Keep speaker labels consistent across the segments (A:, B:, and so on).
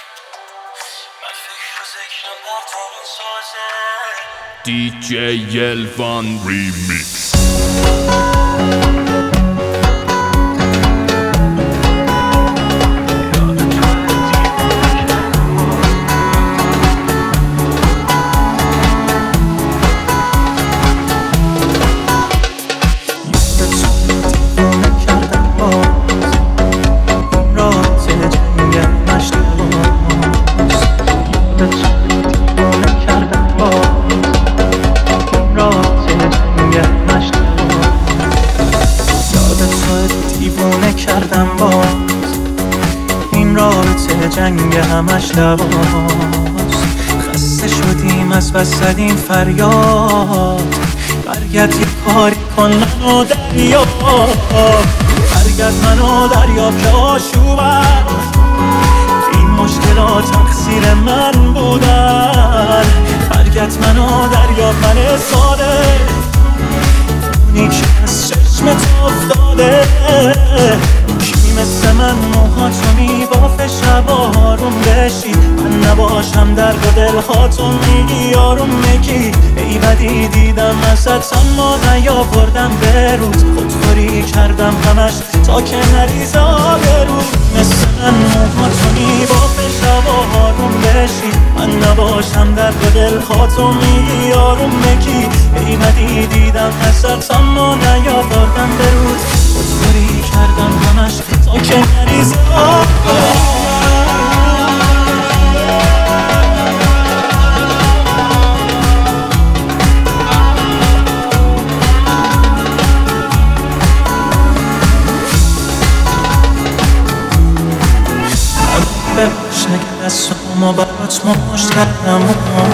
A: من فکر و ذکرم در تو این سازه
B: DJ Yelvan Remix.
A: کردم باز این رابطه جنگ همش دواست. خسته شدیم از بس زدیم فریاد برگرد یه کاری کن منو دریاب، برگرد منو دریاب که آشوبم این مشکلات تقصیر من بودن. برگرد منو دریاب من ساده اونی که از چشمت افتاده. کی مثل من موهاتو میبافه شب آروم بشی، من نباشم درد و دلهاتو میگی آروم میگی. ای بدی دیدم ازت اما نیاوردم به روز، خودخوری کردم همش تا که نریزه آبروز. مثل من موهاتو میبافه شب آروم بشی، من نباشم درد و دلهاتو میگی آروم میگی. ای بدی دیدم ازت اما نیاوردم به روز، خودخوری کردم همش تا که نریزه آبروز. شما برات مشت کردم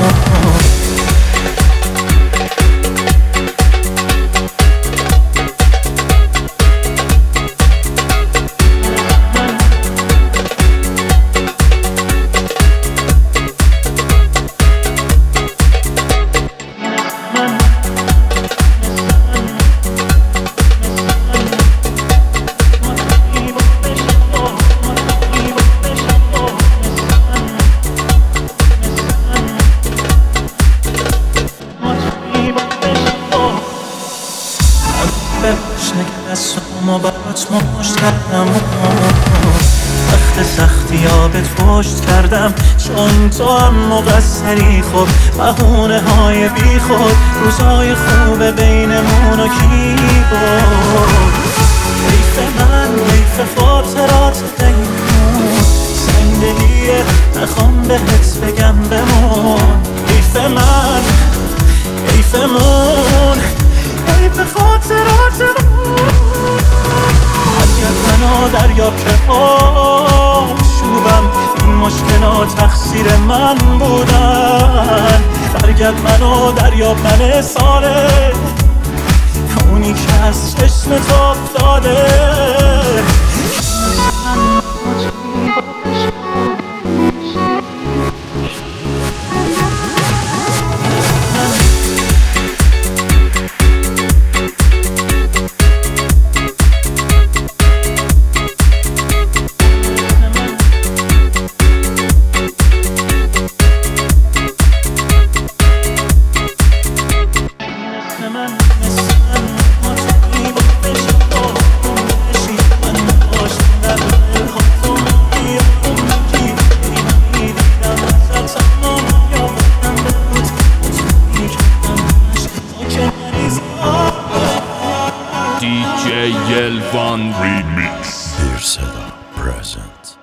A: شما برات مشت کردم وقت سختی ها بهت پشت کردم چون تو هم مقصری. خب بهونه های بی خود روزای خوب بینمون و کی بود. حیف من حیف خاطرات دیمون زندگیه نخوام بهت بگم بمون. حیف من حیفمون حیف خاطراتمون. برگرد منو دریاب که آشوبم این مشکلات تقصیر من بودن. برگرد منو دریاب من ساله اونی که از چشمت افتاده.
B: DJ Yelvan Remix.
C: Here's the present.